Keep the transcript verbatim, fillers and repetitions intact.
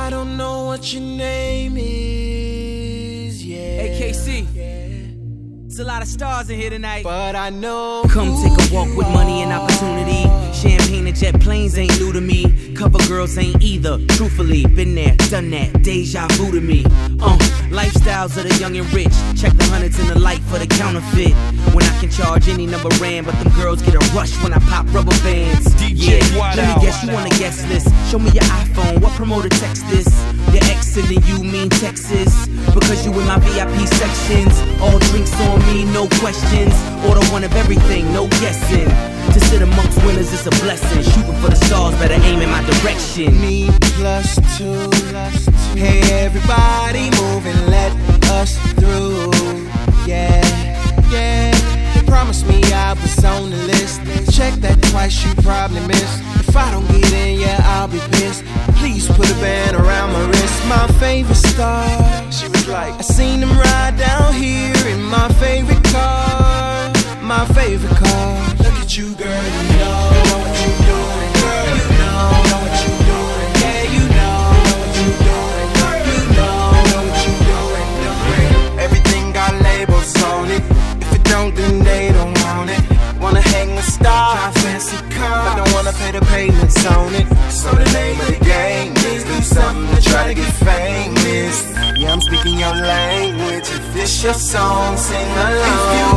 I don't know what your name is, yeah. A K C. There's a lot of stars in here tonight, but I know. Come take a walk with money and opportunity. Champagne and jet planes ain't new to me. Cover girls ain't either. Truthfully, been there, done that. Deja vu to me. Uh, lifestyles of the young and rich. Check the hundreds in the light for the counterfeit. When I can charge any number rand, but them girls get a rush when I pop rubber bands. D J Yeah, Wild let me Out. guess you on the guest list. Show me your iPhone. What promoter text this? Your ex and then you mean Texas. Because you in my V I P sections. All drinks on me, no questions. Order one of everything, no guessing. To sit amongst winners is a blessing. Shooting for the stars, better aim in my direction. Me plus two. Hey everybody move and let us through. Yeah, yeah. They promised me I was on the list. Check that twice, you probably missed. If I don't get in, yeah, I'll be pissed. Please put a band around my wrist. My favorite star, she was like, I seen them ride down here in my favorite car. My favorite car. Look at you, girl, you know, know what you doing. Girl, you know, know what you doing. Yeah, you know, know what you doing. Girl, you know, know what you doing. doing. Everything got labels on it. If it don't, then they don't want it. Wanna hang with stars, fancy cars, but don't wanna pay the payments on it. So the name of the game is do something to try to get famous. Yeah, I'm speaking your language. If this your song, sing along. If you